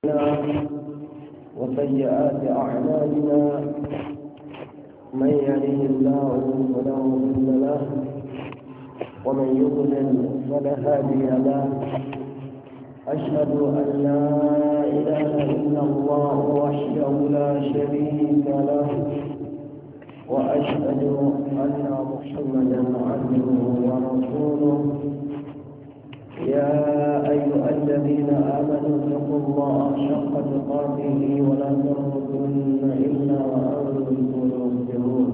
وسيئات أعمالنا من يهده الله فلا مضل له ومن يضلل فلا هادي له. أشهد أن لا إله إلا الله وحده لا شريك له وأشهد أن محمدا عبده ورسوله. يا أيها الذين آمنوا اتقوا الله حق تقاته ولا تموتن إلا وأنتم مسلمون.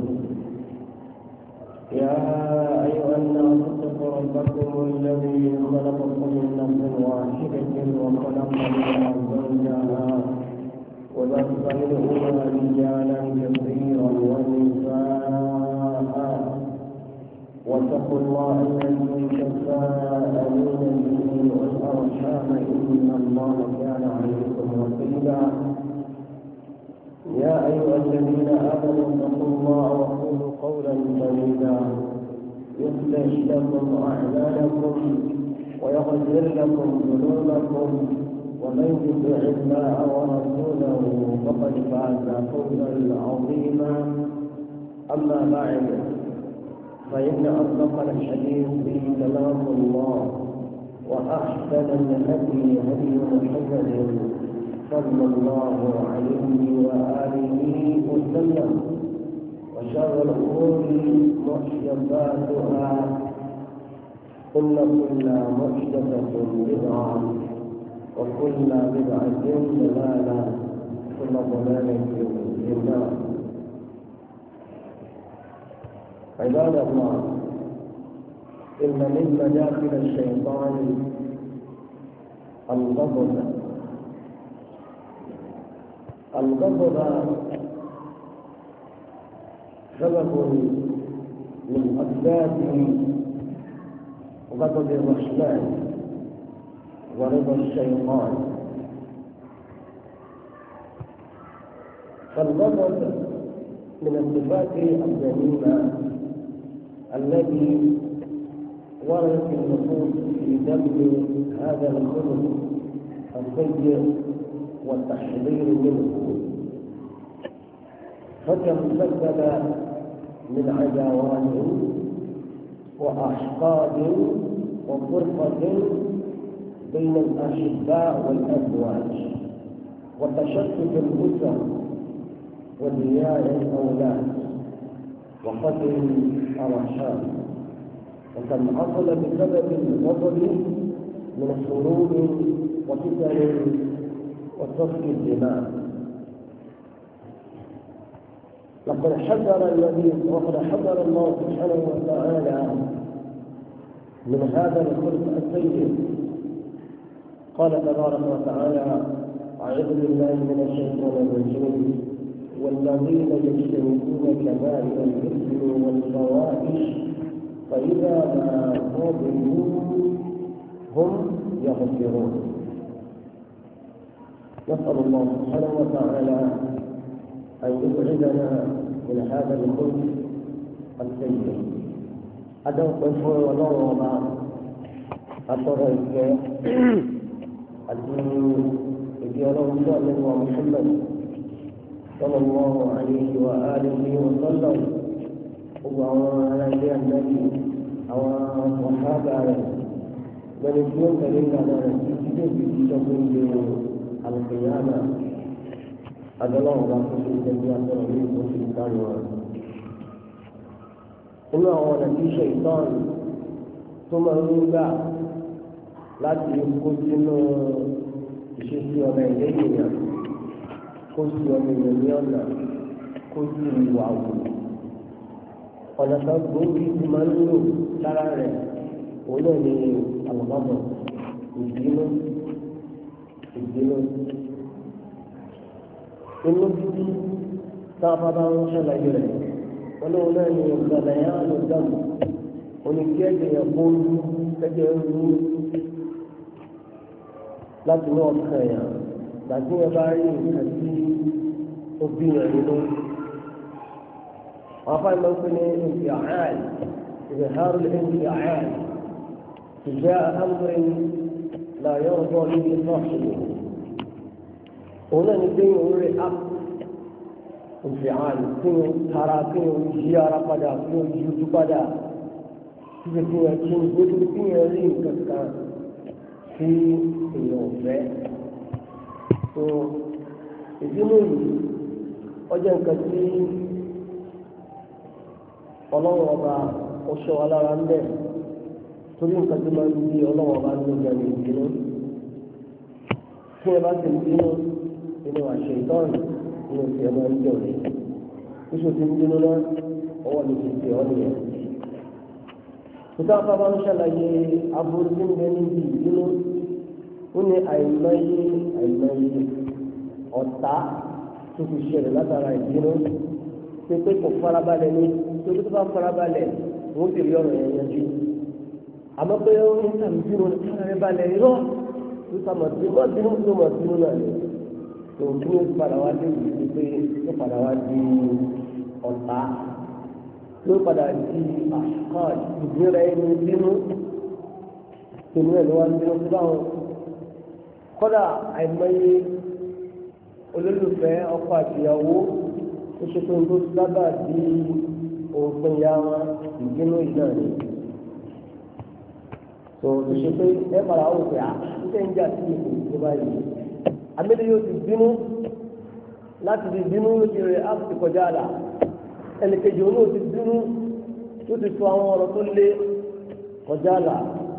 يا أيها الناس اتقوا ربكم الذي خلقكم من نفس واحدة وخلق منها زوجها وبث منهما رجالا كثيرا ونساء واتقوا الله الذي تساءلون به والأرحام إن الله كان عليكم رقيبا. يا أيها الذين آمنوا اتقوا الله وقولوا قولا سديدا يصلح لكم أعمالكم ويغفر لكم ذنوبكم ومن يطع الله ورسوله فقد فاز فوزا عظيما. أما بعد فإن أصدق الحديث كلام الله وأحسن الهدي هدي محمد صلى الله عليه وآله وسلم وشر الأمور محدثاتها كل محدثة بدعة وكل بدعة ضلالة كل ضلالة في النار. عباد الله، إن من مداخل الشيطان الغضب. الغضب سبب من أسباب غضب الرحمن ورضا الشيطان. فالغضب من الصفات الذميمة الذي وردت النصوص في ذم هذا الخلق السيء والتحذير منه، فكم سبب من عداوات وأحقاد وفرقة بين الأحباء والأزواج وتشتت الأسر وديار الأولاد وقتل الأرحام. وكم حصل بسبب الغضب من حروب وفتن وسفك الدماء. لقد حذر الله سبحانه وتعالى من هذا الخلق السيء. قال تبارك وتعالى: أعوذ بالله من الشيطان الرجيم: والذين يجتنبون كبائر الإثم والفواحش فإذا ما غضبوا هم يغفرون. نسأل الله سبحانه وتعالى أن يبعدنا من هذا الخلق السيء. أدعو قفور ونوضع أتريك الدين محمد صلى الله عليه وآله وسلم وعلى النبي وصحابه من اليوم كريم على نتيجة القيامة. هذا الله رسول الجميع ترغيب وفي الدنيا إنه هو نتيجة شيطان ثم يوضع لا يقول إنه يشوف يوم إليه kó sí ọmọ èèyàn ní ọ̀nà kó sí ìwà wò. ọ̀nà kan gbòógì tí máa ń lò lára rẹ̀ òun náà ní àlùbọ́bọ̀ ìbínú. inú bíbí tá a bá ń ṣàlàyé rẹ̀ wọn lóun náà ní ìgbàlẹ̀ yẹn á lò dáàmú oníkẹ́ ẹ̀jẹ̀ kó ń kẹ́jẹ́ ń rú láti ní ọ̀kan yẹn. Gbàgbé ẹ bá rí nǹkan tí ó bí yẹn nínú. Àwọn afáàlì máa ń pè ní ìfìhàn إظهار الانفعال تجاه أمر لا يرضى به صاحبه òun náà ní kéèyàn ń rẹ̀ á òfin àná kéèyàn tara kéèyàn yí ara padà kéèyàn yí ojú padà títí kéèyàn kí n gbé títí kéèyàn rí nǹkan kan tí èèyàn fẹ́. tó ìdínú yìí ọjọ́ nǹkan tí ọlọ́run ọba ọṣọ alára ń bẹ̀ torí nǹkan tí máa ń di ọlọ́run ọba ní ọjà ní ìbínú tí ẹ bá ti ń bínú nínú àṣẹ ìtọ́nù nínú tí ẹ máa ń jọ rẹ̀ oṣù tí ń bínú náà ọwọ́ mi ti tẹ̀ ọ́ nìyẹn. nígbà bá ń ṣàlàyé aburú tí ń bẹ níbi ìbínú ó ní àìmọye ọ̀tá tó fi ṣẹlẹ̀ látara ìbínú pé pé kò farabalẹ̀ ní torí tó bá farabalẹ̀ wọ́n ti rí ọ̀rọ̀ yẹn yanjú. àmọ́ pé ó ń tàbí bínú ní kára balẹ̀ irọ́ tó sàmọ̀ sí wọ́n bínú tó mọ̀ bínú náà ni tó kí ó padà wá dé ìlú pé ó padà wá di ọ̀tá ló padà di àṣùkàn ìdíra ẹni bínú tèmi ẹ̀ ló wá ń bínú tó báwọn kọ́dà àìmọye olólùfẹ́ ọkọ àtìyàwó ó ṣe pé tó sábà di òpin ya wọn ìbínú ìdá ni tó ṣe pé ẹ padà wò pé ṣe ń jà sí ìlú tó báyìí amédè yóò ti bínú láti di bínú ló ti rẹ áàpù ti kọjá àlà ẹnìkejì òun náà ti bínú tó ti sọ àwọn ọ̀rọ̀ tó lé kọjá àlà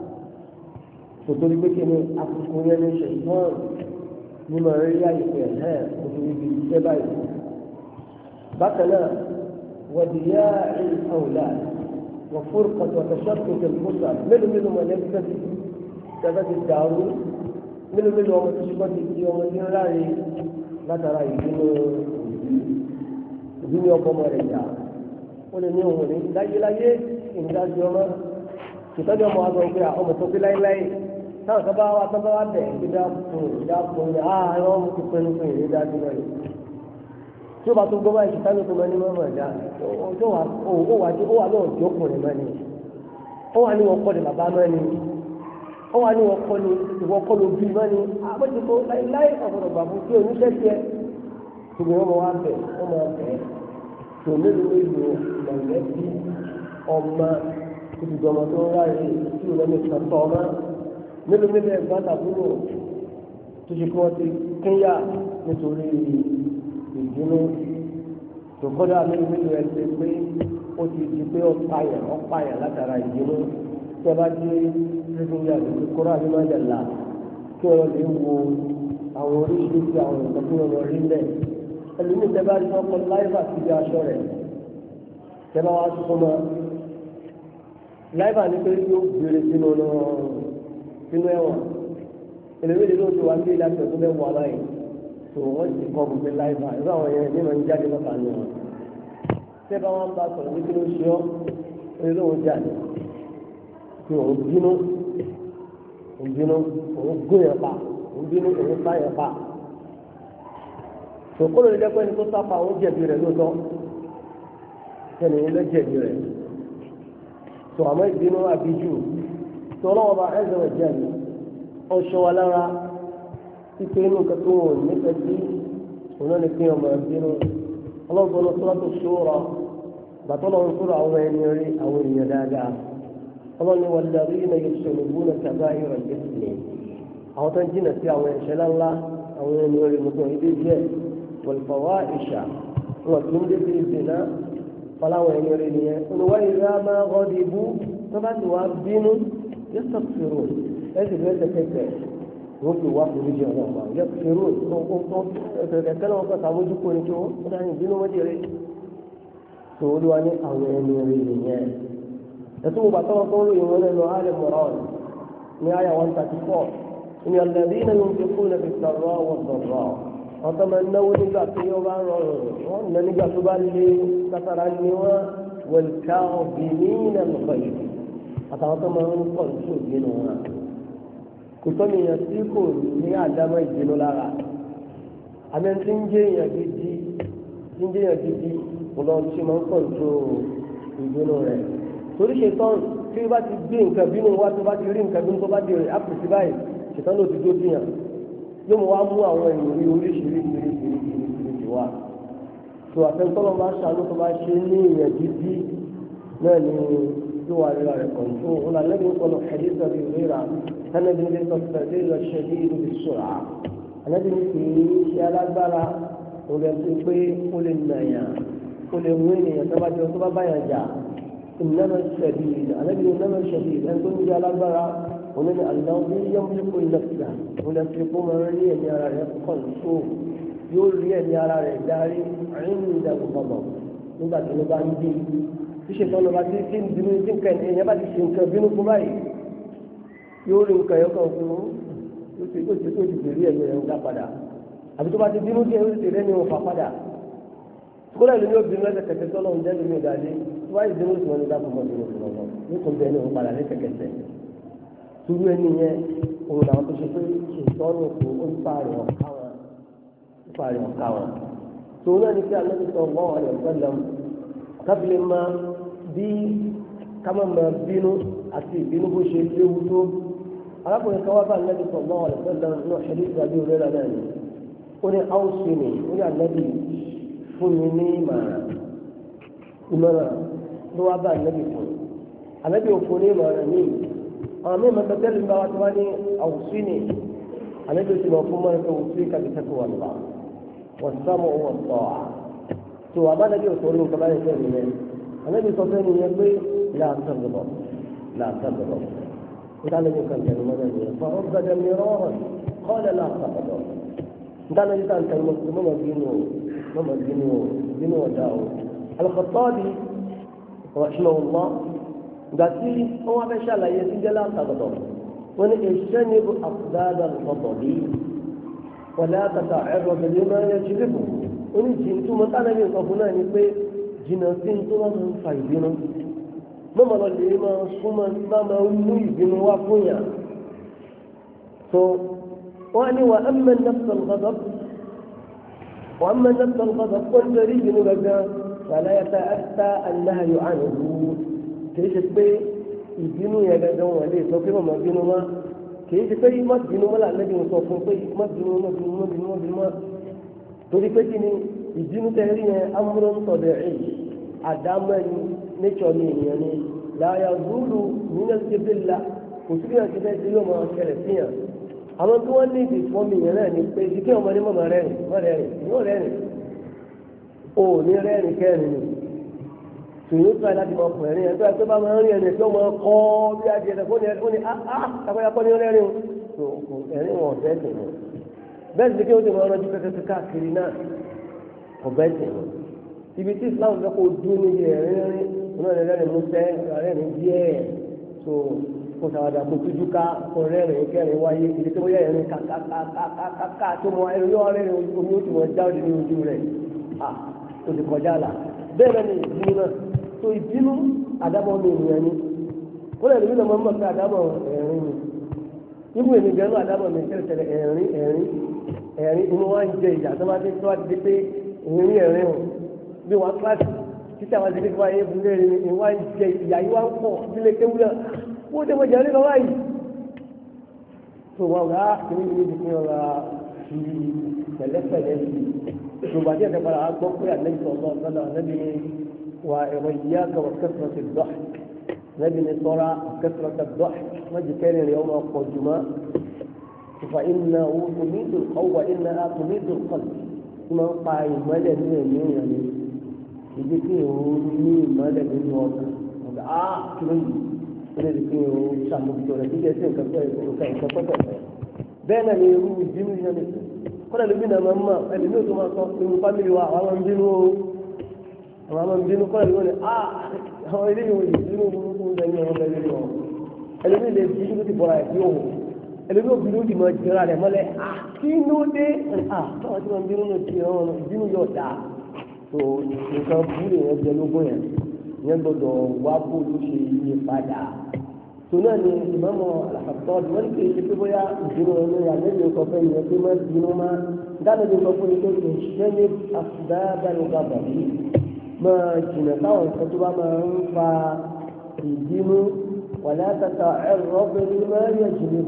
tòtòrí pé kí ni àkókò yẹn ní ṣe ìtàn nínú ẹ̀rí àyèké ẹ̀ òfin ibi iṣẹ́ báyìí. bákan náà wọ̀dìyà ìfọ̀wùlà wọ̀fúrúkọ̀ wọ̀tẹ̀sọ́tò tẹ̀lifóṣà mélòó mọ̀lẹ́bí tẹ́fẹ́ ti dàrú mélòó ọmọ tó ṣe kọ́ ti di ọmọ ní láàrin látara ìbínú ìbínú ọkọ ọmọ rẹ̀ jà ó lè ní òun ní láyéláyé ìdájọ́ ọmọ ìtọ́jú ọmọ wa sọ pé ọmọ tó fi láyéláyé táwọn kan bá wá tọ́ba wá bẹ̀ ìdáàbò ní àárọ̀ ọmọ tó pinnu fún ìrìn dájú náà yìí tí ó bá tó gbọ́ báyìí ìtàgé tó máa ní mọ́mọ́ ẹ̀dá ó wà lọ́wọ́ tí ó kùnrin máa ní ó wà ní wọn kọ́ ni bàbá máa ní ó wà ní wọn kọ́ ni ìwọ kọ́ ló bí máa ní àbójútó láyéláyé ọ̀gbọ̀dọ̀ gbà fún tí oníṣẹ́ tiẹ̀ ṣùgbọ́n wọn wá bẹ̀ wọ́n máa bẹ̀ tó mélòó mọ̀lẹ́bí ọmọ ìdùdọ̀mọ tó ń ráyè tí ò lẹ́nu ìtọ́tọ́ ọmọ mélòó ẹ̀gbọ́n àtàbúrò tó ṣe kí wọ́n ti kínyà nítorí ìdúró tó kọ́dà mélòó ẹ̀ ṣe pé ó ti di pé ọ̀páyà látara ìdúró tí a bá dé rẹ́gbẹ̀yà lórí kọ́rọ́ àbímájàlá kí wọ́n lè wo àwọn oríṣiríṣi àwọn nǹkan tí wọ́n lọ rí lẹ̀ ẹlòmíì tẹ́ bá rí ọkọ̀ láìpẹ́ àti ibi aṣọ rẹ̀ tẹ́ bá wá súnmọ́ láìpẹ́ ní pé yóò gbére sínú ẹ̀wọ̀n ẹlòmíì ló ti wá ní ilé aṣọ tó mẹ́wàá báyìí tó wọ́n ti kọ́ gbogbo láìpẹ́ irú àwọn yẹn ní wọn jáde lọ́ta ní wọn tẹ́ bá wọn bá sọ̀rọ̀ ní kí ló ṣe ọ́ orí lóun jáde tí òun bínú òun gún yẹn pa òun bínú òun sá yẹn pa tòkóló lè dẹ́pẹ́ ní tó sáfà òun jẹ̀bi rẹ̀ lóòótọ́ kẹ́ni ilé jẹ̀bi rẹ̀ tó àmọ́ ìbínú àbíjù tó ọlọ́wọ́ bá ẹ̀sẹ̀ rẹ̀ jẹ́ mi ọ̀ṣọ́ wa lára pípé inú nǹkan tó wọ̀ nífẹ̀ẹ́ sí òun náà ní pé ọmọ ìbínú ọlọ́gbọ́n lọ sọ́ra tó ṣòro bàtọ́ lọ́wọ́ sọ́ra àwọn ẹni rí àwọn èèyàn dáadáa ọlọ́ni wọn lórí iná yóò ṣe olùgbò náà sábà ìrọ̀ ìdẹ́sílẹ̀ àwọn tó ń jìnà sí àwọn ẹ̀ṣẹ̀ ńláńlá àwọn ẹni rí mọ́tò ìdí díẹ̀ wọ̀lùfọ̀wá ìṣà wọn kì í débi ìdènà fọláwọn ẹni rí nìyẹn olùwà ìrẹ́ máa rọ́ọ̀dì ibú tó bá ti wá bínú yóò sọ̀tìrò ẹ̀sìn bí ẹ̀sẹ̀ kẹsẹ̀ wọ́n fi wá forí jẹ ọ̀nà àwọn yóò sọ̀tìrò ẹ̀kẹ́ náà kọ́ sàmójú kò ní kí wọ́n dání ìbínú wọ́n jẹrẹ tó olúwa ní àwọn ẹni rí nìyẹn ẹ̀tún gbogbo àtọ́wọ́ tó ń lò ìwọ̀n lẹ́nu ààrẹ mọ̀rán ní àyà 134 ní ọ̀lẹ́bí náà yóò fi kún lẹ́bi sọ̀rọ̀ wọ̀ sọ̀rọ̀ wọ́n tó máa ń náwó nígbà tó yọ bá rọrùn wọ́n ná nígbà tó bá lé kátàrà ní wọn wọ̀lùkà obìnrin náà lọ́kọ̀ yìí àtàwọn tó máa ń kọ̀ ní òbínú wọn. kò tó ní èèyàn tí kò ní àdámọ́ ìbínú lára àmì tí ń jẹ́ èèyàn gidi kò lọ sí máa ń kọ̀ ní ìbínú rẹ̀ torí ṣetán tí ó bá ti gbé nǹkan bínú wá tó bá ti rí nǹkan bínú tó bá ti rí àpòsí báyìí ṣetán ló ti dó sí yàn yóò mú wá mú àwọn ìròyìn oríṣiríṣi wá tó àfẹnutọ́lọ́ bá ṣàánú tó bá ṣe ní ìyẹn gidi náà ni yóò wá rírà rẹ̀ kọ̀ǹtó ọ̀nà lẹ́yìn ìkọlù hadith Abi Hurairah sanadi ní sọ̀tẹ̀lẹ́ lọ ṣẹlẹ̀ ìlú bí sọ̀rọ̀ ànábi ní kì í ṣe alágbára ó lè fi pé ó lè nàyà ó lè mú ènìyàn tó bá jọ tó bá báyà jà ìnáwó ṣẹlẹ̀ ànábi ní ìnáwó ṣẹlẹ̀ ẹni tó ń jẹ alágbára òun ní àlùdáwọ̀ yẹ́múlẹ́kọ̀ ìlẹ̀kùdà òun lè fi kó máa rí ẹ̀mí ara rẹ̀ kọ̀ǹtó yóò rí ẹ̀mí ara rẹ̀ darí àìní ìdàgbàsọ̀bọ̀ nígbà tí ló bá ń bí ṣíṣe tọ́lọ́ bá ti ń bínú tí nǹkan èèyàn bá ti ṣe nǹkan bínú fún báyìí yóò rí nǹkan ẹ̀yọ́ kan fún yóò ti bèrè ẹ̀mí rẹ̀ ń dá padà àbí tó bá ti bínú díẹ̀ yóò ti rẹ́ ní òun fà padà kódà lómi obìnrin lẹ́sẹ̀ kẹsẹ̀ tọ́lọ́ ń jẹ́ lómi ìdálé tó wáyé bínú sí wọn ní dákun mọ́ bínú fún wọn yóò tún bẹ́ẹ̀ ní òun padà lẹ́sẹ̀ kẹsẹ̀ turu ẹni yẹn òun làwọn tó ṣe pé ìtọ́nù kò ó ń pààrọ̀ ọ̀ká wọn tòun náà ní kí alẹ́ sọ wọ́n ọ̀rẹ́ ọ̀sẹ̀lẹ̀m kábílẹ̀ máa bí kámá máa bínú àti ìbínú bó ṣe léwu tó arákùnrin kan wá bá alẹ́ sọ wọ́n ọ̀rẹ́ ọ̀sẹ̀lẹ̀m náà ṣẹlẹ̀ ìgbàgbé òrẹ́ rẹ̀ náà ni ó ní áwùsì ni ó ní alẹ́ fún mi ní ìmọ̀ràn ló wá bá alẹ́ fún alẹ́ òfin ní ìmọ̀ràn míì àwọn míì máa tẹ́lẹ̀ ń bá wa tó wá ní àwùsí ni alẹ́ tó ti lọ fún mọ́ra tó wùsí kàbíkẹ́kọ̀ọ́ wà lọ́wọ́ wọ́n sámọ̀ wọn tọ́ a tó abánábí ò sọ̀rọ̀ nǹkan báyìí fẹ́ẹ́ nìyẹn anábì sọ fẹ́ẹ́ nìyẹn pé làásàgbọ̀ ntàlẹ́bí kan tẹ̀lé mọ́tò nìyẹn fún ọ́n gbàdé mìíràn kọ́lẹ̀ làásàgbọ̀ ntàlẹ́bí kan tẹ̀lé mọ́tò bínú ọ̀dà o Al-Khattabi rahimahullah gbàtí wọn wá fẹ́ ṣàlàyé sí jẹ́ làásàgbọ̀ wọn ni ìṣẹ́nibu àfúdàdà lọ́tọ̀bí wọlé àtàtà ẹ̀rọ bẹ̀rẹ̀ máa ń yẹ jìnnìbù ó ní jìn tó mọ tánàbí nǹkan fún náà ni pé jìnnà sí ní tó bá máa ń fa ìbínú mọ́mọ́ lọ lè máa súnmọ́ bá máa ń mú ìbínú wá fún yà tó wọ́n á ní wà ẹ̀mẹ́ nafsal ghadab wà ẹ̀mẹ́ nafsal ghadab kó ń tẹ̀rí ìbínú gàgà wàlá yàtà àtà ànáhàyò ànàbù kìí ṣe pé ìbínú yẹn gàgà wọn lè sọ pé mọ̀mọ́ bínú wá kìí ṣe pé má bínú mọ́lá lẹ́bi ń sọ fún pé má bínú torí pé kí ni ìbínú tẹ̀rí yẹn amúrò ń tọ̀dọ̀ ẹ̀ àdámọ́ ẹni nítsọ̀ ní ènìyàn ni láyà zúlù nínú ìdíbìlà kò sí bí wọn ti fẹ́ ṣe yóò máa ṣẹlẹ̀ sí yàn àwọn tí wọ́n ní ìdí fún mi yẹn náà ni pé ìdí kí ọmọ ní mọ̀mọ́ rẹ́rìn yóò rẹ́rìn ò ní rẹ́rìn kẹrin ni tòun tó ẹ láti máa pọ̀ ẹ̀rín ẹ̀ tó bá máa ń rí ẹni tó máa kọ́ bí adìẹ fún ni àkọ́yàkọ́ ní rẹ́rìn o ẹ̀rín wọn ọ̀bẹ tẹ̀ wọ́n bẹ́ẹ̀ sì ni kí ó ti máa rọjú pẹ́pẹ́ káàkiri náà ọ̀bẹ tẹ̀ wọ́n ibi tí Islam fẹ́ kó dún níbi ẹ̀rín rí wọn náà rẹ́rìn músẹ́ rẹ́rìn díẹ̀ tó kó sàwádà kó tújú ká kó rẹ́rìn kẹrin wáyé ibi tó yẹ ẹ̀rín kàkàkàkà tó mọ ẹ̀rín yóò rẹ́rìn omi ó ti mọ jáde ní ojú rẹ̀ ó ti kọjá là bẹ́ẹ̀ ni ìbínú náà tó ìbínú àdámọ́ mi ènìyàn ni ó lè lóbi náà mọ́ pé àdámọ́ ẹ̀rín ni ibú èmi gẹ́nu àdámọ́ mi tẹ́lẹ̀ ẹ̀rín inú wa ń jẹ ìjà tó bá ti pé ẹ̀rín o bí wọn kíláàsì títí àwọn àdìgbò wáyé ìbúlé rẹ wá ń jẹ ìyá yìí wá ń pọ̀ sílé kéwúlẹ̀ wọ́n tẹ́ mọ̀ jẹ́ nílọ wáyé tó wọn rà kíní ní ibi tí wọn rà fi pẹ̀lẹ́pẹ̀lẹ́ sí tó bá díẹ̀ tẹ́pàdà á gbọ́ pé àlejò ọ̀sán àlẹ́bí ni wà ẹ̀rọ ìyá kọ̀wé kẹsàn-án ti dọ̀ àlẹ́bí ni sọ́ra kẹsàn-án ti dọ̀ wọ́n jì kẹ́rin rẹ̀ ọmọ pọ̀ jùmọ́ ìfà ìnà owó tòmítò ọwọ́ ìnà tòmítò kọ̀lù tí wọ́n pa ìmọ́lẹ̀ nínú ẹ̀mí ìyàn ni ìdí kí òun ní ìmọ́lẹ̀ nínú ọdún ọ̀gá kí ló yìí ó lè di kí òun ṣàmójútó rẹ̀ kíkẹ́ sí nǹkan pẹ́pẹ́ bẹ́ẹ̀ náà ni irú ìbínú yẹn nìkan kọ́lá lóbi náà máa ń mọ̀ ẹni ní òtún máa sọ irú fámìlì wa àwọn máa ń bínú o àwọn máa ń bínú kọ́lá lóbi wọn ni àwọn ilé ìwé ìbínú burúkú ń bẹ ní ọ̀rọ̀ bẹ́ẹ̀ lọ ẹlòmíì lè bínú tó ti bọ̀ra ẹ̀ sí òun ẹlòmíì ò bínú ti mọ̀ jẹ́ra rẹ̀ mọ́lẹ̀ kí ló dé táwọn tí wọ́n bínú ló ti ọ̀rọ̀ ìbínú yóò dáa tó nǹkan búrò yẹn jẹ lógún yẹn yẹn gbọ́dọ̀ wá bó ló ṣe yí padà tó náà ni ìmọ̀mọ́ àlàkàtọ́ ọdún wọ́n ti ṣe pé bóyá ìdúró ẹni àlejò sọ fún yẹn pé má bínú má dáná ló sọ fún yẹn pé ìṣẹ́ ní àfúdábàlùgbà bàbí máa jìnà táwọn nǹkan tó bá máa ń fa ìbínú wàlá tata ẹ̀rọ pẹ̀lú máa yẹ jìnnìbò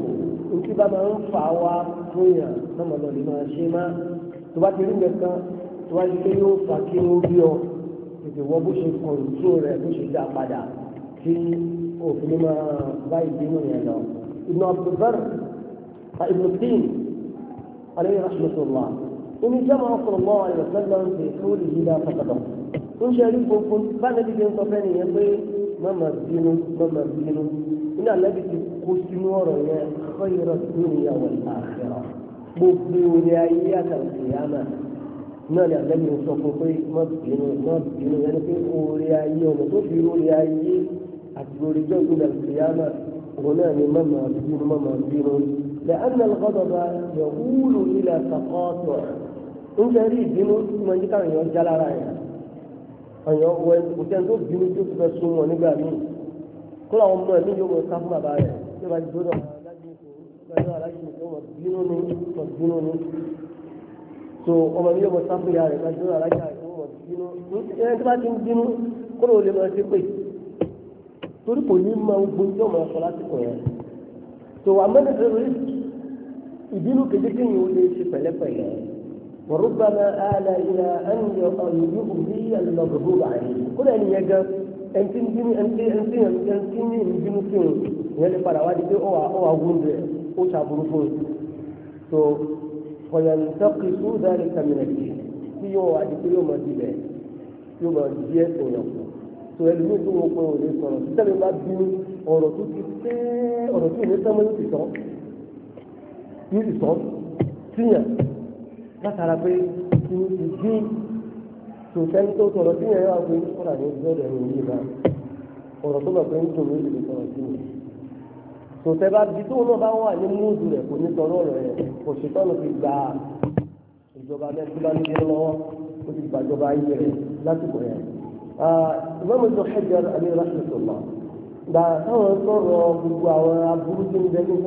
nkí bá máa ń fà wá fún yàn náà lọ lè máa ṣe má tó bá ti rí nǹkan tó wá di pé yóò fà kí ó bí ọ tètè wọ bó ṣe kọ̀ǹtró rẹ̀ bó ṣe dá padà kí òfin máa bá ìdínú yẹn lọ. Ibn Abdul Barr Ibn Tin alayhi rahmatullah oní jama sallallahu alayhi wa sallam fi qawlihi la taqdam ń ṣe rí gbogbo bá nàbí bí ń sọ fẹ́ nìyẹn pé mọ́mọ́ bínú nínú àlẹ́bí ti kó sínú ọ̀rọ̀ yẹn khayra dunya wal akhirah gbogbo orí ayé àtàkùnyàmà náà ni àlẹ́bí ń sọ fún pé má bínú yẹn ni pé orí ayé ọ̀nà tó fi orí ayé àti orí jọ́gbìn àtàkùnyàmà òun náà ni mọ́mọ́ bínú لأن الغضب يقول إلى تقاطع ń jẹ́ rí ìbínú tí mo ń jí káwọn èèyàn já lára yẹn ọ̀yàn wọ òtẹ́ tó bínú tó ti fẹ́ sún wọn nígbà míì kó làwọn ọmọ ẹ̀mí yóò mọ sá fún bàbá rẹ̀ tí ó bá ti gbọ́dọ̀ alájí ní ọmọ bínú ni so ọmọ mi yóò mọ sá fún ìyá rẹ̀ kájú alájí àìsàn ọmọ bínú ẹni tí bá ti ń bínú kó ló lè máa ṣe pé torí kò ní máa gbó tí ọmọ ọkọ lásìkò yẹn so àmọ́lẹ̀ ìbínú kéjékéyìn ó lè ṣe pẹ̀lẹ́pẹ̀lẹ́ وربما آل إلى أن يؤذي المغضوب عليه كل أن يجب أن تنجني فيه يعني para wadi pe o awunde o chaburufo so فينتقص ذلك من الدين tí yóò wá di pé yóò máa dilẹ̀ yóò máa di ẹ̀sìn yàn fún so ẹlòmíì tó wọ́n pé òun lè sọ̀rọ̀ tí tẹ́lẹ̀ bá bínú ọ̀rọ̀ tó ti tẹ́ ọ̀rọ̀ tó ní sọ́mọ́ yóò ti sọ síyàn látara pé kí n ti dín tòtẹ́ni tó sọ̀rọ̀ sí yẹn wá pé kọ́ra ní ìjọ́dọ̀ ẹ̀rọ yìí náà ọ̀rọ̀ tó bá pé ń tòun ló lè sọ̀rọ̀ sí mi. tòtẹ́ bá bí tóun náà bá wà ní múùdù rẹ̀ kò ní sọ̀rọ̀ ọ̀rọ̀ yẹn kò ṣètọ́nù ti gba ìjọba mẹ́tí bá nílé lọ́wọ́ ó ti gbàjọba ayé rẹ̀ lásìkò yẹn. Imam Ibn Hajar alayhi rahmatullah gbà táwọn sọ̀rọ̀ gbogbo àwọn aburú tó ń bẹ ní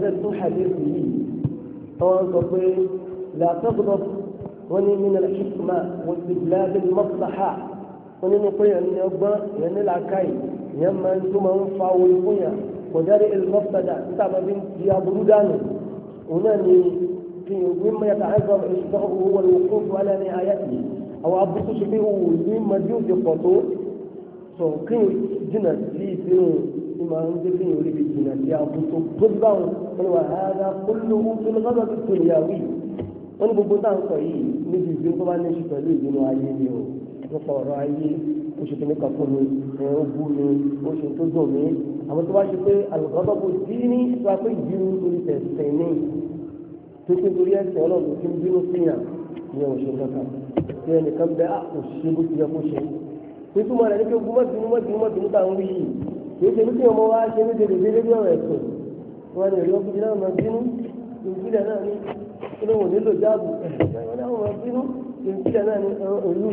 ìfẹ́ لا تغضب وني من الحكمة واستبلاد المصلحة وني نقول أن يبقى يعني العكاي يما أنتم أنفع والقيا ودارئ المفسدة تعب بنت يا برودان ونني في مما يتعذر إشباعه هو الوقوف على نهايته أو عبد شبيه مما يوجد قطوع so كي جنة في إما عند في يريد جنة يا أبو تقبل وهذا كله في الغضب الدنيوي wọ́n ní gbogbo táwọn sọ yìí níbi ìbínú tó bá ní ṣe pẹ̀lú ìbínú ayé ni o nípa ọ̀rọ̀ ayé ó ṣe kíní kan fún mi ó bú mi ó ṣe tó dùn mí àwọn tó bá ṣe pé àlùkọ́dọ́ kò sí ní ìtura pé ìbínú torí tẹ̀sẹ̀ ní tó pé torí ẹ̀sẹ̀ ọlọ́run tí ń bínú síyàn ní ọ̀ṣẹ́ kankan tí ẹnìkan bẹ òṣìṣẹ́ bó ti yẹ kó ṣe nítorí rẹ̀ ní pé ogun mọ́bìnú táwọn wí yìí kì í ṣe ní kí ọmọ wa ṣe ní dédé lórí ọ̀rọ̀ ẹ̀sùn wọn ni èrè ọkùnrin náà máa bínú ìpínlẹ̀ náà ní inú wọn nílò jáàbù ẹ̀ẹ́dẹ́gbẹ̀rún àwọn ọmọ bínú ìpínlẹ̀ náà ní ìlú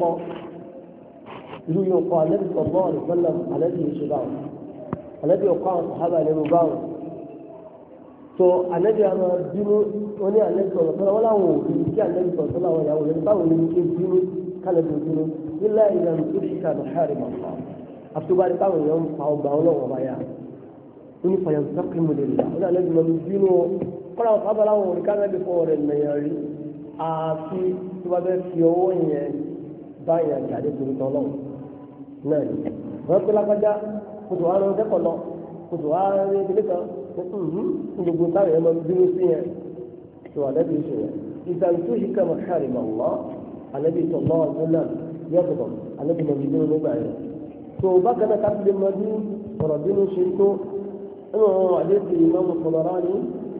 yóò kọ́ alẹ́bí sọ̀gbọ́n àlùfẹ́lẹ̀ alẹ́bí yóò ṣe báwọn alẹ́bí ọkọ̀ àwọn sàhábà nínú báwọn tó alẹ́bí àwọn bínú wọn ní alẹ́bí sọ̀rọ̀ sọ́lá wọn láwọn òbí kí alẹ́bí sọ̀rọ̀ sọ́lá wọn yàwó lẹ́nu báwọn ní ké bínú kálẹ̀bí bínú nílá ìlànà tó ṣe ká lọ́hàrì màfà àtúbárí báwọn èèyàn ń pa ọgbà ọlọ́wọ́ báyà ó ní fàyà sọ́kìmù lè là ó ní alẹ́bí lọ bínú kọ́lá wọn sábà láwọn òrìká náà bí fọwọ́ rẹ̀ nìyẹn rí àti tí wọ́n bẹ́ fi owó yẹn báyìí àjáde torí tọ́lọ́ náà ni wọ́n pẹ́ lápájá kótó wa lọ dẹ́kọ̀ lọ kótó wa rí ilé kan ní gbogbo táwọn yẹn máa ń bínú sí yẹn tó àlẹ́bí ṣe yẹn ìdàntú yìí kà máa ṣàrì máa wọ́ àlẹ́bí tọ̀lọ́ ọdún náà yọ̀tọ̀ àlẹ́bí máa bínú nígbà yẹn tó bákan náà ká lè máa bí ọ̀rọ̀ bínú ṣe tó ẹnu àdéhùn ìmáàmù Tabarani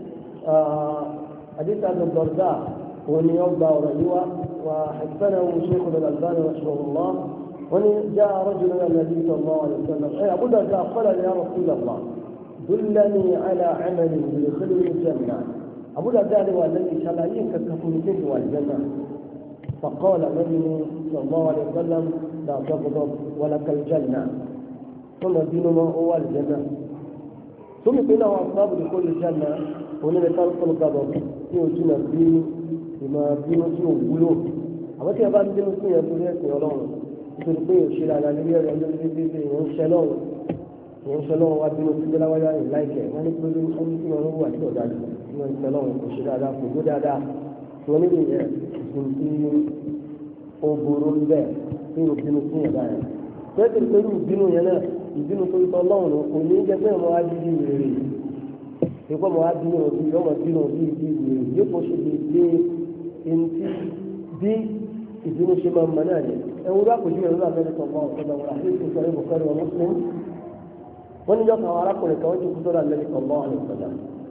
حديث أبي الدرداء ومن يوضع رجوع وحسنه شيخنا الألباني رحمه الله ومن جاء رجل إلى النبي صلى الله عليه وسلم أبو الدرداء قال يا رسول الله دلني على عمل يدخلني الجنة أبو الدرداء هو الذي شرعين كالكفولتين والجنة فقال النبي صلى الله عليه وسلم لا تغضب ولك الجنة ثم دين ما هو الجنة ثم قيل أصحاب لكل الجنة onílẹ̀ tá ń kọ́ gbàgbọ́ tí o jìnnà sí ìmọ̀ bínú tí o wúlò àwọn tí a bá ń bínú sí yẹn torí ẹ̀sìn ọlọ́run nítorí pé òṣèlú àná lórí ẹ̀rọ lórí bíbí èèyàn ń ṣẹ lọ́run ìyẹn sọ lọ́wọ́ wá bínú sí gbẹ́láwáyá rẹ̀ láìpẹ́ wọ́n ní pé wọ́n ní kí wọ́n wà sí ọ̀dà jù wọ́n ń sọ lọ́wọ́ kò ṣe dáadáa kò gbó dáadáa wọ́n nílò yẹn ìsìn tí ó burú bẹ́ẹ̀ tí ó bínú sí yẹn báyẹn tẹ́tẹ̀ pẹ̀lú ìbínú yẹn náà ìbínú tó tọ́ lọ́rùn kò ní jẹ́ pé ọmọ wa di bí wèrè ìkọ́ ọmọ wa bínú òbí ọmọ bínú òbí bí wèrè yóò kó ṣe lè dé ẹni bí ìbínú ṣe máa ń mọ náà ni ẹ̀wọ̀n bá kò ju ẹ̀rọ abẹ́rẹ́ tó mọ́ ọ̀sán lọ́wọ́ àti ètò ìsọ̀rọ̀ ìbùkọ́rẹ́ wọn mùsùlùmí wọ́n ní yọ̀ọ̀kan àwọn arákùnrin kan wọ́n ti kú sọ́dọ̀ àlẹ́ nìkan mọ́ àlẹ́ ìsọ̀dá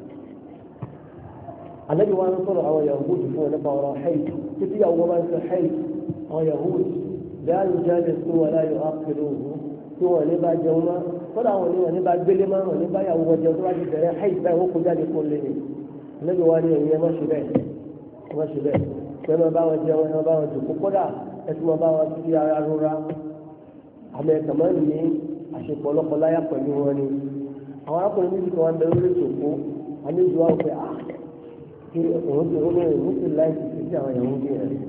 àlẹ́bí wa ń sọ̀rọ̀ àwọn yahudu fún ẹ̀ nípa ọ̀rọ̀ haid títí àwọn máa ń sọ haid àwọn yahudu láàyò jáde sí wọn láàyò ápèlú òhun tí wọn ní bá jẹun má kódà wọn ní bá gbélé má wọn ní bá yàwó wọn jẹun tó bá ti bẹ̀rẹ̀ haid báyìí wọn kó jáde kó lé ní àlẹ́bí wa ní ẹ̀yìn ẹ̀ má ṣe bẹ́ẹ̀ pé máa bá wọn jẹun ẹ̀ máa bá wọn jòkó kódà ẹtí wọn bá wọn ti ara rora àmì ẹ̀ka máa ń ní àṣepọ̀ lọ́kọláya pẹ̀lú wọn ni àwọn arákùnrin méjì kan wá ń bẹ lórí ìṣòkó àlejò àwọn pé kí òun ti olóyìn òun ti láì sí sí àwọn ìyàwó bí ẹ̀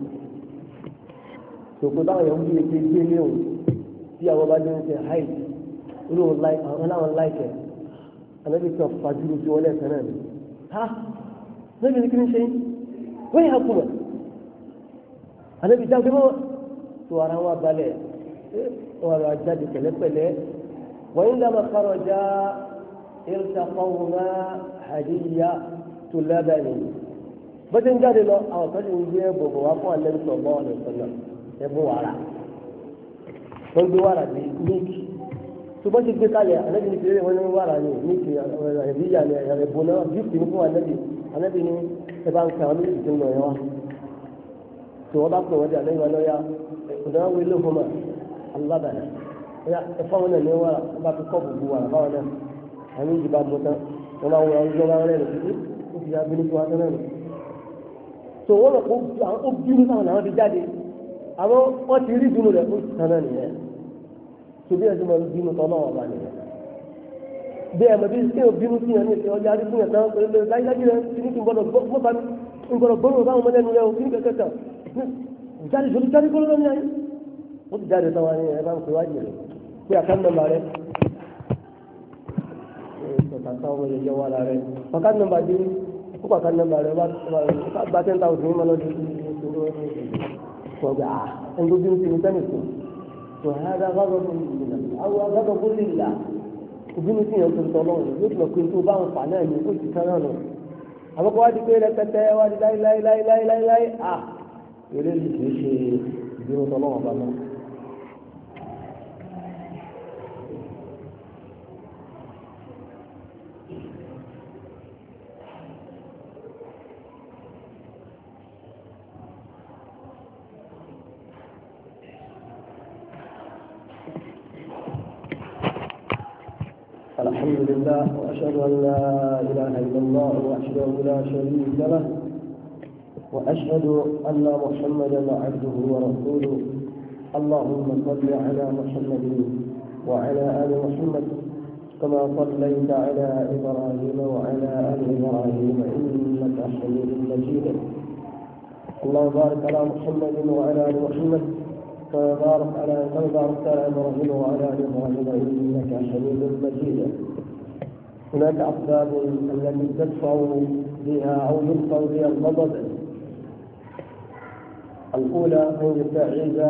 ṣòkó táwọn ìyàwó bí ẹ̀ ti gbé léwu tí àwọn bá dé ń ṣe háì olóhùn àwọn aláwọn láìkẹ̀ àlejò kan fàdúró tí wọ́n lẹ́sẹ̀ náà ni ha lẹ́bi ní kí ni ṣe wọ́n yà kú mọ̀ àlejò jáde mọ́ tó ara wọn balẹ̀ wọn lọ jáde pẹ̀lẹ́pẹ̀lẹ́ wọ́n yín dábàá kárọ̀ já iltaqawma hadiyya tó lábẹ́ni bọ́tẹ́ ń jáde lọ àwọn kan ń gbé bòbò wá fún Ànábì sallallahu alaihi wasallam ẹ̀bùn wàrà wọ́n gbé wàrà bí míìkì tó bọ́ ti gbé kalẹ̀ Ànábì ní kéré wọn ní wàrà ní míìkì hadiyya ní ẹ̀bùn náà gíftì ní fún Ànábì ní ẹ bá ń kà wọn ní ìdí nù ẹ̀ wá tó wọ́n bá pè wọ́n dé Ànábì wọn lọ́yà ọ̀dọ́ wọn wílé fún ma alábàdà ẹ̀fọ́ wọn náà ní wàrà wọ́n bá fi kọ́ bùbù wàrà báwọn náà àwọn ìjìbá mọ́ tán wọ́n máa wọ́n ọjọ́ máa rẹ̀ lọ́sí ó fi abínú tó wá tán náà nù. tó wọ́n lọ kó bínú táwọn làwọn fi jáde àwọn wọ́n ti rí bínú rẹ̀ ó ti tán náà nìyẹn tó bí ẹ̀sìn máa ń bínú tán náà wà bá nìyẹn. bí ẹ̀mọ̀ bí ṣé o bínú sí yẹn ní ìṣe ọjà àdínkù yẹn tán pẹ̀lú láyélájú rẹ̀ kí ní kí n gbọ́dọ̀ gbọ́dọ̀ gbọ́dọ̀ báwọn ọmọdé nu rẹ̀ o kí ní kẹ̀kẹ́ tán jáde sórí jáde kọ́ lọ́nà ayé ó ti jáde táwọn ẹ̀ bá ń pè wájú rẹ̀ pé àkànnàmà rẹ̀ tàtà ọmọ yẹyẹ wà lára rẹ̀ àkànnàmà dé ó kọ́ àkànnàmà rẹ̀ wá gba 10,000 ní mọ́lọ́dún ọgbà ẹni tó bí ń sinmi sẹ́nì fún tó hádà gbàgbọ́ fún ìlú àwọn agbàgbọ́ fún ìlà òbínú sí yẹn tó tọ́ lọ́rùn yóò tún pé tó bá ń fà náà ní ó ti tán náà nù àwọn kan wá di pé rẹpẹtẹ wá di láíláíláíláíláí eré yìí kì í ṣe ìbínú tọ́ lọ́wọ́ bá náà. الحمد لله وأشهد أن لا إله إلا الله وحده لا شريك له وأشهد أن محمدا عبده ورسوله اللهم صل على محمد وعلى آل محمد كما صليت على إبراهيم وعلى آل إبراهيم إنك حميد مجيد اللهم بارك على محمد وعلى آل محمد كما باركت على إبراهيم وعلى آل إبراهيم إنك حميد مجيد هناك أسباب التي تدفع بها أو يدفع بها الغضب الأولى أن يستعيذ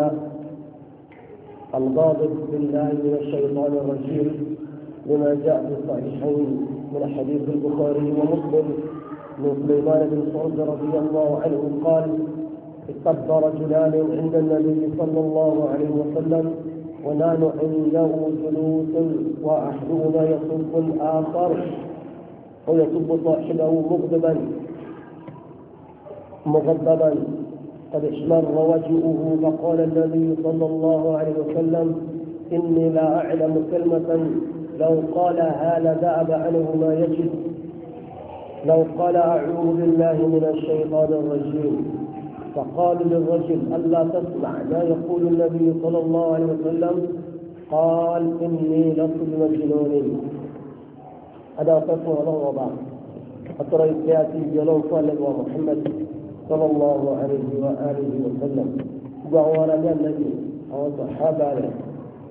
الغاضب بالله من الشيطان الرجيم لما جاء في الصحيحين من حديث البخاري ومسلم من سليمان بن سعد رضي الله عنه قال استبى رجلان عند النبي صلى الله عليه وسلم ونحن عنده جلوس وأحدهما يصب الآخر أو يصب صاحبه مغضبا قد احمر وجهه فقال النبي صلى الله عليه وسلم إني لا أعلم كلمة لو قالها لذهب عنه ما يجد لو قال أعوذ بالله من الشيطان الرجيم فقالوا للرجل ألا تسمع ما يقول النبي صلى الله عليه وسلم قال إني لست بمجنون هذا قسم الله وضع أترى يأتي جلوم صلى محمد صلى الله عليه وآله وسلم وعوانا النبي أو صحابة له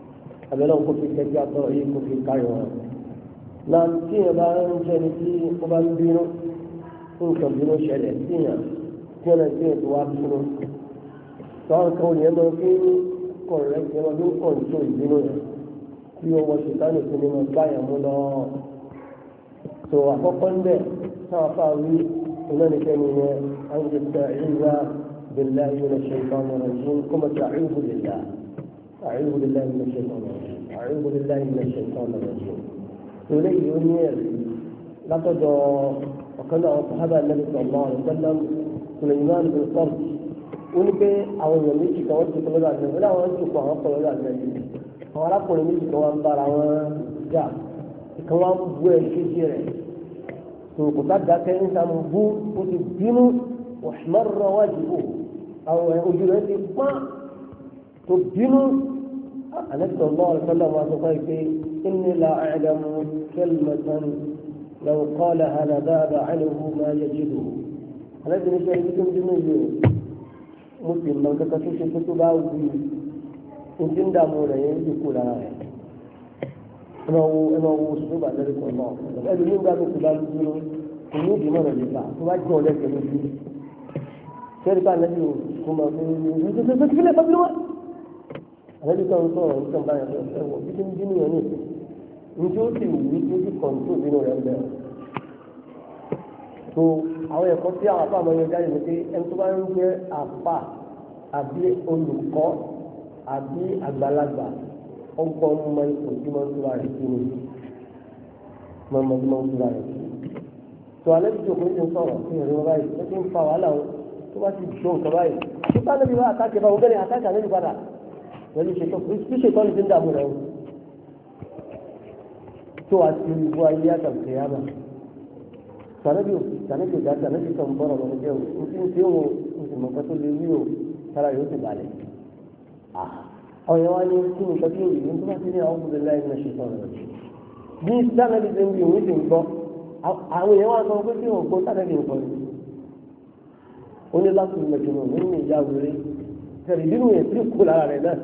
àbẹ̀lẹ̀ kò fi kẹjá tọrọ yìí kò fi káyọ̀ wọn. náà tí yẹn bá ń jẹ́ ni tí ó bá ń bínú nǹkan bínú ṣẹlẹ̀ sí yàn tí wọ́n ti yẹn tó wá bínú. sọ́wọ́n kan yẹn máa fi kọ̀rẹ́ yẹn máa fi ń kọ̀ǹtò ìbínú yẹn tí ó wọ ṣètánì tó ní máa gbá yẹn mú lọ. tó àkọ́kọ́ ń bẹ̀ táwọn afáwí onáníkẹ́ni yẹn á ń jẹ sàìlá بالله من الشيطان الرجيم كما تعوذ بالله أعوذ بالله من الشيطان الرجيم أعوذ بالله من الشيطان الرجيم تولي يونير لا تدع وكان صحابة النبي صلى الله عليه وسلم سليمان بن صرد ونبي أو يمشي كمان تقول له النبي لا وانت كمان تقول له النبي فولا كل يمشي كمان بارا جاء كمان بوه كثيرة تو كتاب ذاك إنسان بو وتبينه واحمر وجهه أو وجهه ما تبينه النبي صلى الله عليه وسلم وقال إني لا أعلم كلمة لو قالها لذاب عنه ما يجده الذي نشأ بكم جميل مسلم من كتشوش كتبه إن دامونا يقول لنا أنا هو أسلوب النبي صلى الله عليه وسلم قال من قال كتبه الجنون كنود من الجزاء فواجهوا لك المسلم شركة النبي كما في قبل àlejò kan sọ̀rọ̀ nǹkan báyìí ẹ̀wọ̀ bí kí n bínú yẹn ní ìsìn njẹ́ ó sì wù mí kí ó sì kọ̀ǹtò bínú rẹ̀ ń bẹ̀rẹ̀. tó àwọn ẹ̀kọ́ tí àwọn afáàmọ́ yẹn jáde ní pé ẹni tó bá ń jẹ́ àfà àbí olùkọ́ àbí àgbàlagbà ọgbọ́n mọ ipò tí wọ́n ń tura rẹ̀ sí ni mọ̀mọ́ tí wọ́n ń tura rẹ̀ sí. tó àlejò tó kún ti ń sọ̀rọ̀ sí ìrìn báyìí ó ti ń fa wàhálà wọn tó bá ti jó nǹkan báyìí tó bá níbi wá àtàkì bá wọn bẹ́ẹ̀ ni àtàkì àlejò padà pẹ̀lú ṣètò ní ti ń dààmú rẹ̀ o tó a ti bu ayé àtàkùn yàrá sànẹ́bí òjá sànẹ́bí kan bọ́rọ̀ lọ́wọ́ jẹ́ o n ti ń ṣe wọn o sì mọ̀ nǹkan tó lè rí o sára yóò ti balẹ̀ ọ̀yẹ́ wa ní kí ni nǹkan tí yóò rí ní tó bá ti ní àwọn ọkùnrin láì ní ṣètò rẹ̀ bí sànẹ́bí ti ń bí òun ti ń gbọ́ àwọn èèyàn wa sọ pé kí wọn gbọ́ sànẹ́bí ń gbọ́ ni ó ní láti mẹ̀jọ̀ nínú ìyá wẹ̀rẹ̀ tẹ̀lé nínú yẹn tí kò lára rẹ̀ náà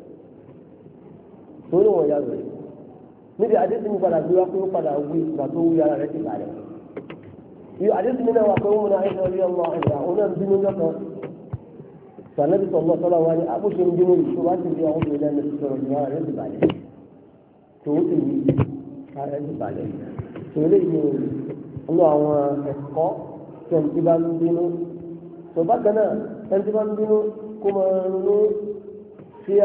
torí wọn ya rẹ̀ níbi àdéhùn padà gbé wá pé ó padà wí ìgbà tó wí ara rẹ̀ ti bàrẹ̀ yìí àdéhùn náà wà pé wọn náà ẹ̀ṣọ́ rí ọmọ ẹ̀dá òun náà ń bínú lọ́kàn sànẹ́bí sọ̀rọ̀ sọ́lá wa ní àbúṣe ń bínú yìí tó bá ti di àwọn obìnrin lẹ́nu ti sọ̀rọ̀ ní ara rẹ̀ ti bàrẹ̀ tòun ti wí ara rẹ̀ ti bàrẹ̀ tòun lè yí inú àwọn ẹ̀kọ́ tó ń ti bá ń bínú tó bá kan náà ẹni tí bá ń bínú kó máa ronú sí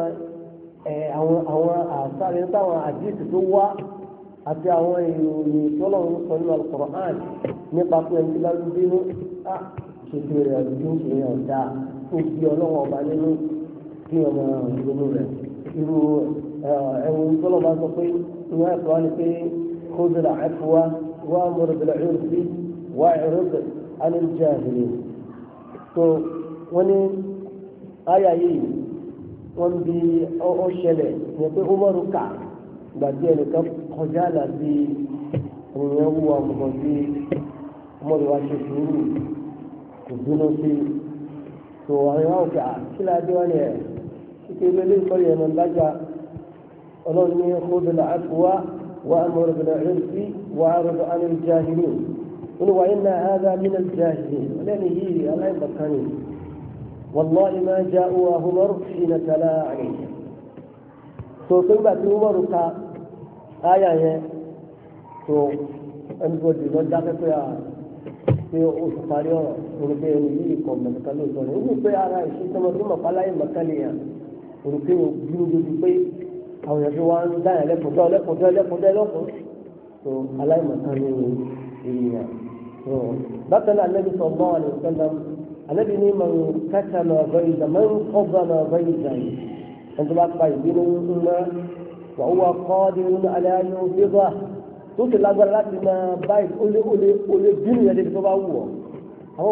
àwọn àṣàrí táwọn àdìsí tó wá àti àwọn ìròyìn tó lọ́wọ́ sọ nínú Al-Qur'an nípa pé ẹni tí bá ń bínú ṣètò rẹ̀ àdúgbò ṣe yàn dáa tó fi ọlọ́wọ́ ọba nínú kí ọmọ ìrònú rẹ̀ irú ẹ̀wọ̀n tó lọ́wọ́ bá sọ pé ìwọ ẹ̀fọ́ ni pé khudh al-'afwa wa'mur bil-'urfi wa'rid 'anil jahilin tó wọ́n ní àyà yìí wọ́n bí ọ ṣẹlẹ̀ ní pé Umaru kà gbàdí ẹnìkan kọjá láti ènìyàn wú ọmọ sí Umaru wa ṣe sùúrù kò dúró sí tó àwọn ìwà òkè àkíládé wọn yẹ kíkẹ́ ilé ilé ìkọ́lé ẹ̀mọ́ ńlájà ọlọ́run ní khudhil afwa wa'mur bil-'urfi wa'rid 'anil jahilin wọn wà inna hadha minal jahilin lẹ́nu yìí aláìmọ̀kánì. والله ما جاءوا عمر حين تلا عليه تو كلمة عمر كا آية تو أنقول لو دعك يا في أسفاريو ونبي نجيكم من كلو توني ونبي على شيء كما ثم قال أي مكانية ونبي بيجو بيجي أو يجوان ده لك تو على مكانية إلينا تو بطل النبي صلى الله عليه وسلم الذي من كتم غيظا من قضم غيظا عند بعض قائلين وهو قادر على أن ينفضه توصل الأول لكن ما بايد أولي الدنيا اللي تبعوه هو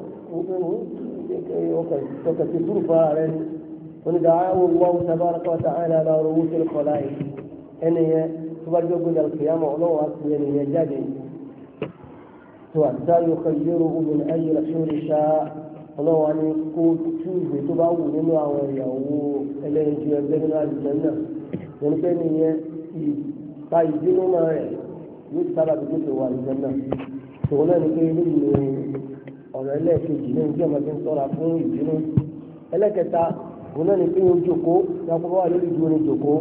وقت ظروفها عليه وندعاه الله تبارك وتعالى على رؤوس الخلائق أن تبرجو قد القيامة ولو أصلي أن يجادي حتى يخيره من أي رسول شاء ọlọ́wọ́ ni kó túùbù tó bá wù nínú àwọn ìyàwó ẹlẹ́yinjú ẹgbẹ́ nínú àlùjànnà ẹni pé nìyẹn ìta ìdínú máa rẹ̀ yóò sábà bí tó ti wà ní jẹ́nà tòun náà ní pé eléyìí ni ọ̀rọ̀ ẹlẹ́ẹ̀kejì ní ìdí ọmọdé ń sọ́ra fún ìdínú ẹlẹ́kẹta òun náà ní pé ó jókòó lápapọ̀ wà lórí ìdúró ní jókòó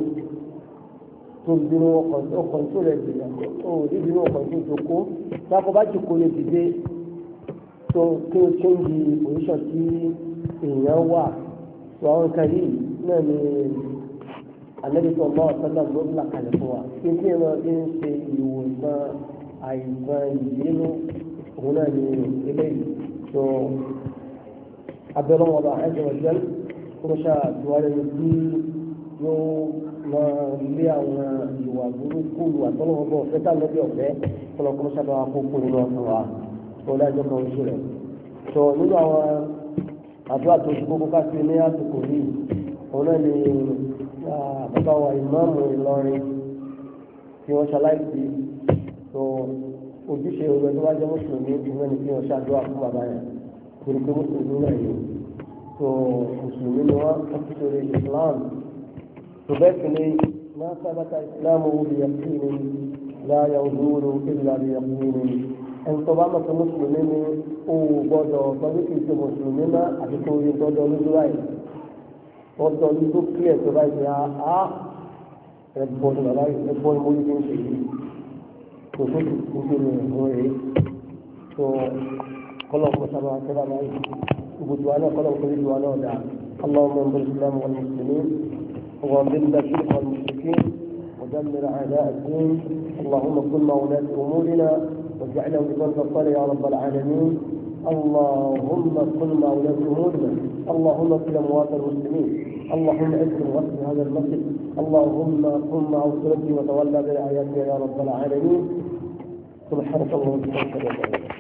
tó bínú ọkọ̀ tó rẹ̀ jìnnà ó rí bínú ọkọ̀ tó jókòó lápapọ̀ bá jókòó lè dìde tó kí o change position tí èèyàn wà tó àwọn nǹkan yìí náà ní àlẹ́bíṣọ́ ọmọ ọ̀sánná ló ń là kalẹ̀ fún wa kí n tí ẹ máa fi ń ṣe ìwòsàn àìsàn ìbínú òun náà ní eléyìí tó abẹ́rẹ́ wọn bá ẹ̀jẹ̀ ọ̀jẹ́ kó ṣáà tiwájú ní bí yóò máa lé àwọn ìwà burúkú àtọ́lọ́wọ́ bọ̀ fẹ́tà lọ́bí ọ̀fẹ́ kọ́lọ́kọ́ sábà kókó nínú ọ̀sán wa tó dájọ́ kan oṣù rẹ̀ tó nínú àwọn àdúrà tó ti kókó káṣí ní àsìkò yìí òun náà ní bàbá wa ìmáàmù Ìlọrin tí wọ́n ṣaláìsí tó ojúṣe òwe tó wá jẹ́ mùsùlùmí ìwé ni kí wọ́n ṣàdúrà fún bàbá yẹn torí pé mùsùlùmí náà yìí tó mùsùlùmí ni wọ́n fi sórí Islam tó bẹ́ẹ̀ sì ni máa sábàtà Islam wo bí yàtí ni láyà òdúró ìlà bí yàtí ni ẹni tó bá mọ̀ pé mùsùlùmí ni ó gbọ́dọ̀ tọ́jú kì í ṣe mùsùlùmí náà àti tó rí tọ́jọ́ lójú láì tọ́jọ́ lójú kílẹ̀ tó bá yẹ ẹ̀bọ̀n ni bàbá yìí ẹ̀bọ̀n ni mo yí ń ṣe yìí tó tó ti kú sí mi ìhun rèé tó kọ́lọ̀ kó sábà tẹ́ bàbá yìí gbogbo wa náà kọ́lọ̀ kó lè wa náà dáa اللهم انصر الاسلام والمسلمين وذل الشرك والمشركين ودمر اعداء الدين اللهم كن مولاة امورنا واجعله لمن فصل يا رب العالمين اللهم كن مولاة امورنا اللهم كن اموات المسلمين اللهم اجعل وصل هذا المسجد اللهم قم مع اسرتي وتولى برعايتك يا رب العالمين سبحانك اللهم وبحمدك